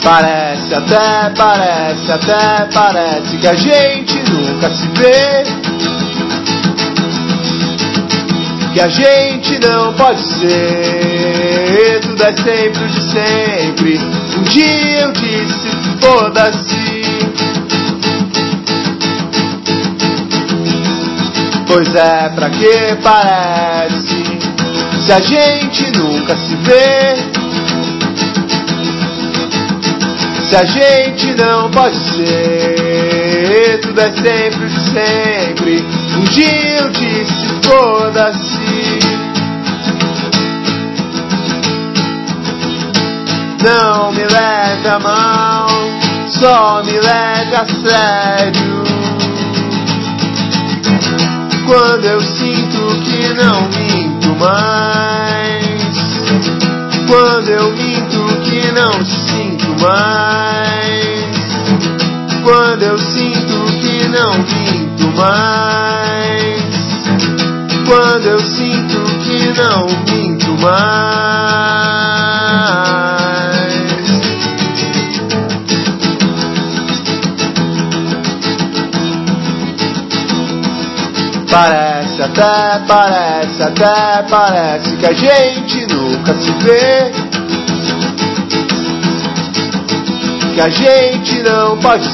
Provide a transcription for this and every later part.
Parece que a gente nunca se vê, que a gente não pode ser, tudo é sempre o de sempre. Um dia eu disse, foda-se. Pois é, pra que parece, se a gente nunca se vê, se a gente não pode ser, tudo é sempre o de sempre. Um dia eu disse, foda-se. Não me leve a mão, só me leve a sério. Quando eu sinto que não minto mais, quando eu minto que não sinto mais, quando eu sinto que não minto mais, quando eu sinto que não minto mais. Parece que a gente nunca se vê, que a gente não pode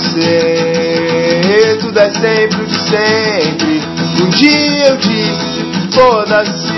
ser, tudo é sempre o de sempre. Um dia eu disse, foda-se.